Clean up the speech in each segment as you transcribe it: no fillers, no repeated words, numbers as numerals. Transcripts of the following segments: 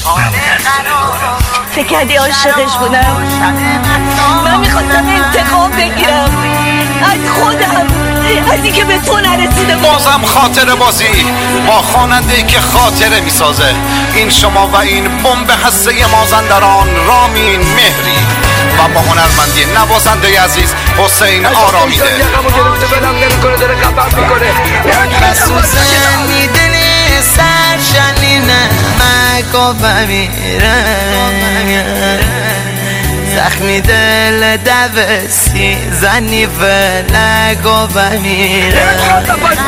فکر کردی عاشقش بودم؟ من میخواستم انتقام بگیرم از خودم، از این که به تو نرسیده. بازم خاطر بازی با خواننده که خاطره میسازه. این شما و این بمب هسته مازندران رامین مهری و با هنرمندی نوازنده عزیز حسین آرامیده. سوزنی دل سرشنی نمک و بمیرم، زخمی دل دوستی زنی فلک و بمیرم.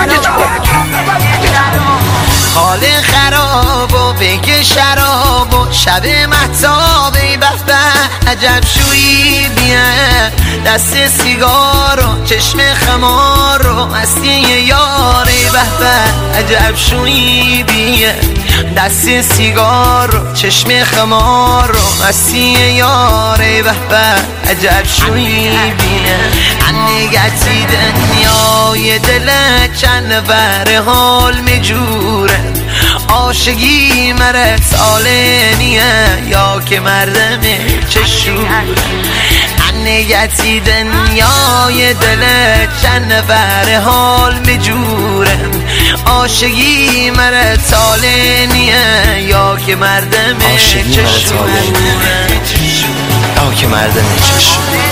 حال خراب و بگه شراب و شب محتابی بفته عجب شویی بیه دست سیگار و چشم خمار و مستی یاری بفته عجب شویی بیه دست سیگار و چشم خمار و مستی یاری بفته عجب شویی بیه انگتی دنیای دل چند نفر حال میجوره عاشقی مرد سالمیه یا که مردم چشوره انگتی دنیای دل چند نفر حال میجوره عاشقی مرد سالمیه یا که مردم چشوره یا که مردم چشوره.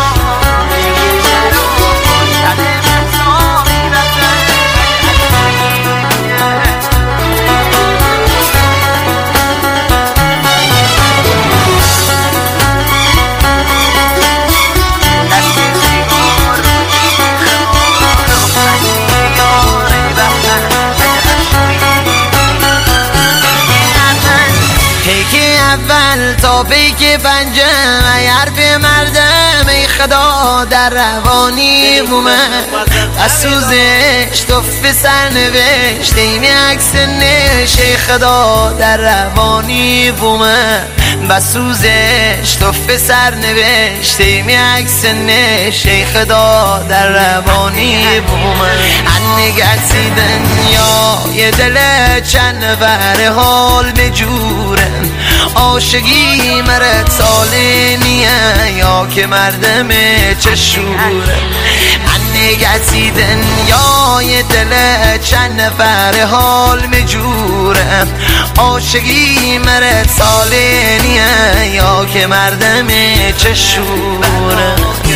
اول تا پیک پنجم حرف مردم ای خدا در روانی اومد از سوزش توف سر نوشت این عکس نش ای خدا در روانی اومد بس سوزش توف سر نوشت این عکس نش ای خدا در روانی اومد انگتی دنیای دل چند نفر حال بجوره عاشقی مرد سالمیه یا که مردم چشوره انگتی دنیای دل چند نفر حال مجوره عاشقی مرد سالمیه یا که مردم چشوره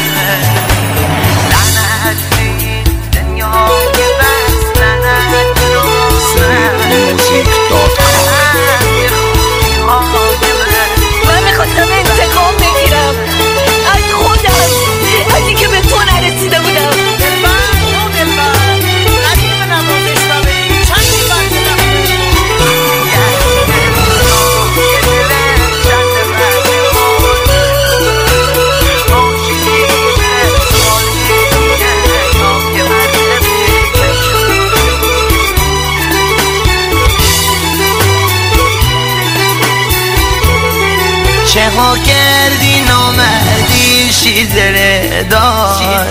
لعنت به دنیای بس لعنت من میخواستم انتقام بگیرم از خودم، از این که به تو نرسیده بودم. چه ها کردی نامردی شیدره دار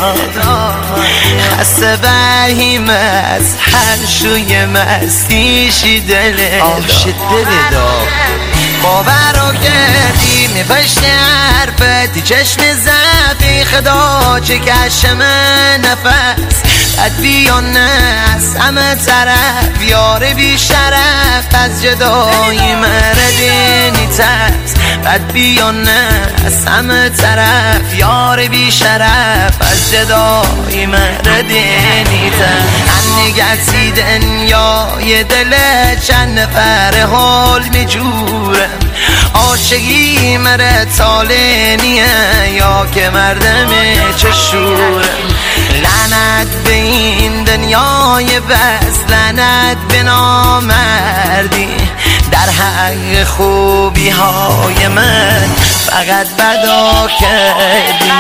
خسته برهیم از هر شوی مستی شیدره دار باورو کردی میپشت حرفتی چشم زفی خدا چه کشم نفس بد بیان از همه طرف یار بی شرف از جدایی مرده نیترس بد بیان از همه طرف یار بی شرف از جدایی مرده نیترس انگتی دنیای دل چند نفر حال میجوره عاشقی مرد سالمیه یا که مردم چشوره لعنت به این دنیای بس لعنت به نامردی در حق خوبی های من فقط بدا کردی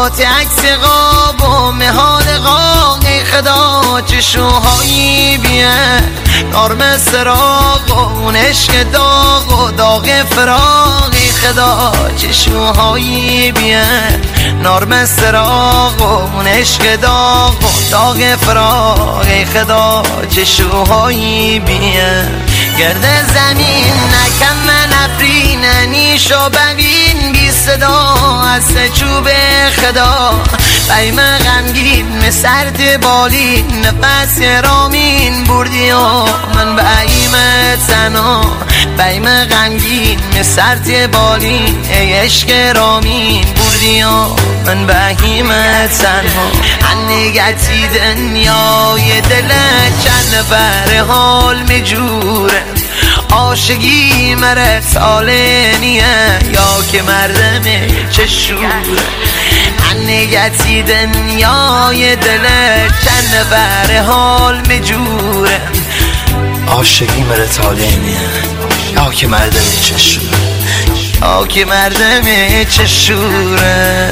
صفات عکس قاب و مهاد قاق ای خدا چشوهایی بیه نارم سراغ و اون عشق داغ و داغ فراغ ای خدا چشوهایی بیه نارم سراغ و اون عشق داغ و داغ فراغ ای خدا چشوهایی بیه گرد زمین نکم من افرین نیشو ببین بی صدا از چوب خدا بیم غمگین مسرد بالین نفس رامین بردی و من بیم تنها بیم غمگین مسرد بالین ای عشق رامین بردی و من بیم تنها هنگتی دنیای دلت چند نفر حال مجوره عاشقی مرت آلینیه یا که مردم چشوره هنگتی دنیای دلت چند نفر حال مجوره عاشقی مرت آلینیه یا که مردم چشوره یا که مردم چشوره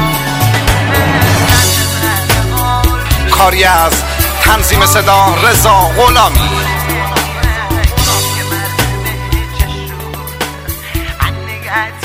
کاری از تنظیم صدا رضا غلامی.